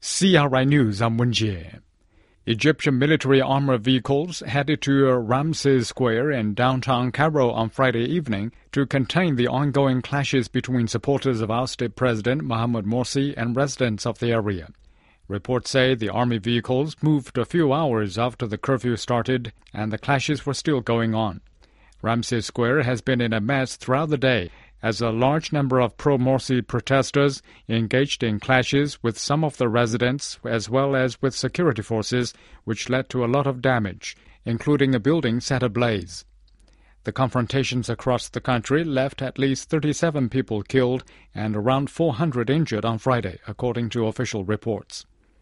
CRI News, I'm Wenjie. Egyptian military armored vehicles headed to Ramses Square in downtown Cairo on Friday evening to contain the ongoing clashes between supporters of ousted President Mohamed Morsi and residents of the area. Reports say the army vehicles moved a few hours after the curfew started and the clashes were still going on. Ramses Square has been in a mess throughout the day as a large number of pro-Morsi protesters engaged in clashes with some of the residents as well as with security forces, which led to a lot of damage, including a building set ablaze. The confrontations across the country left at least 37 people killed and around 400 injured on Friday, according to official reports.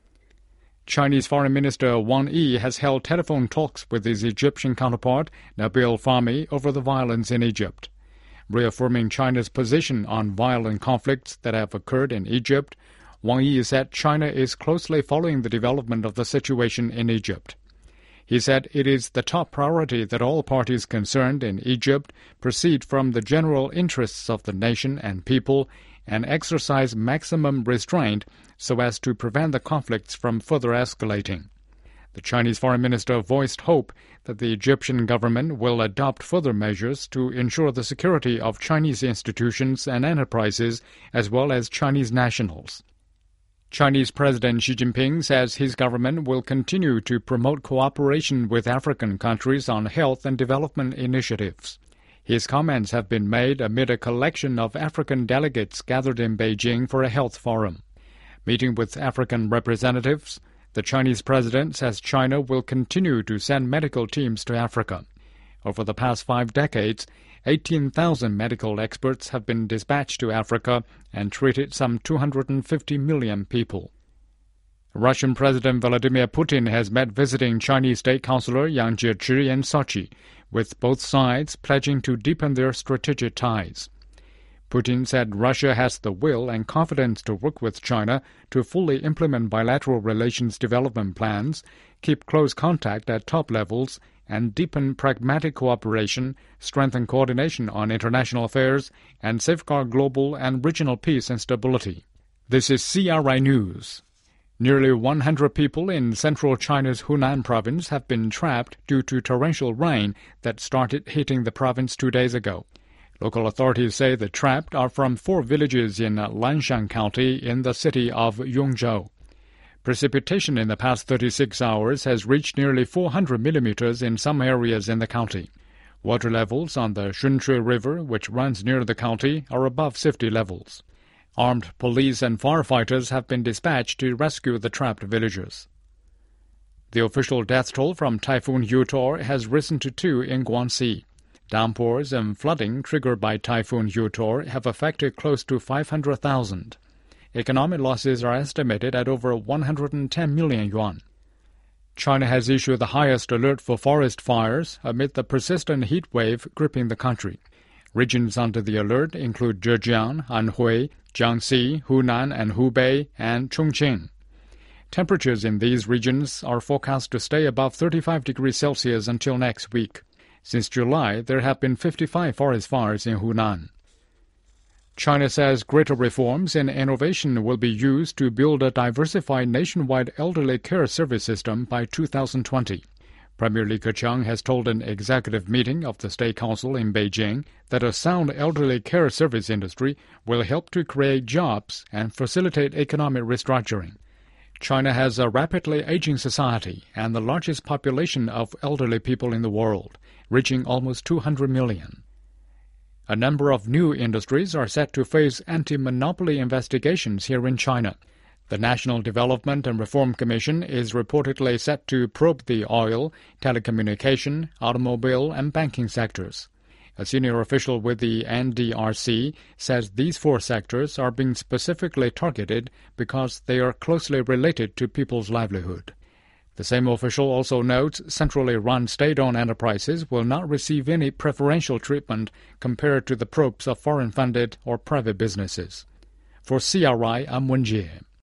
Chinese Foreign Minister Wang Yi has held telephone talks with his Egyptian counterpart, Nabil Fahmy, over the violence in Egypt. Reaffirming China's position on violent conflicts that have occurred in Egypt, Wang Yi said China is closely following the development of the situation in Egypt. He said it is the top priority that all parties concerned in Egypt proceed from the general interests of the nation and people and exercise maximum restraint so as to prevent the conflicts from further escalating. The Chinese foreign minister voiced hope that the Egyptian government will adopt further measures to ensure the security of Chinese institutions and enterprises as well as Chinese nationals. Chinese President Xi Jinping says his government will continue to promote cooperation with African countries on health and development initiatives. His comments have been made amid a collection of African delegates gathered in Beijing for a health forum. Meeting with African representatives, the Chinese president says China will continue to send medical teams to Africa. Over the past 5 decades, 18,000 medical experts have been dispatched to Africa and treated some 250 million people. Russian President Vladimir Putin has met visiting Chinese State Councilor Yang Jiechi in Sochi, with both sides pledging to deepen their strategic ties. Putin said Russia has the will and confidence to work with China to fully implement bilateral relations development plans, keep close contact at top levels, and deepen pragmatic cooperation, strengthen coordination on international affairs, and safeguard global and regional peace and stability. This is CRI News. Nearly 100 people in central China's Hunan province have been trapped due to torrential rain that started hitting the province 2 days ago. Local authorities say the trapped are from 4 villages in Lanshan County in the city of Yongzhou. Precipitation in the past 36 hours has reached nearly 400 millimeters in some areas in the county. Water levels on the Shunzhui River, which runs near the county, are above safety levels. Armed police and firefighters have been dispatched to rescue the trapped villagers. The official death toll from Typhoon Yutor has risen to 2 in Guangxi. Downpours and flooding triggered by Typhoon Yutor have affected close to 500,000. Economic losses are estimated at over 110 million yuan. China has issued the highest alert for forest fires amid the persistent heat wave gripping the country. Regions under the alert include Zhejiang, Anhui, Jiangxi, Hunan and Hubei, and Chongqing. Temperatures in these regions are forecast to stay above 35 degrees Celsius until next week. Since July, there have been 55 forest fires in Hunan. China says greater reforms and innovation will be used to build a diversified nationwide elderly care service system by 2020. Premier Li Keqiang has told an executive meeting of the State Council in Beijing that a sound elderly care service industry will help to create jobs and facilitate economic restructuring. China has a rapidly aging society and the largest population of elderly people in the world, reaching almost 200 million. A number of new industries are set to face anti-monopoly investigations here in China. The National Development and Reform Commission is reportedly set to probe the oil, telecommunication, automobile, and banking sectors. A senior official with the NDRC says these 4 sectors are being specifically targeted because they are closely related to people's livelihood. The same official also notes centrally run state-owned enterprises will not receive any preferential treatment compared to the probes of foreign-funded or private businesses. For CRI, I'm Wenjie.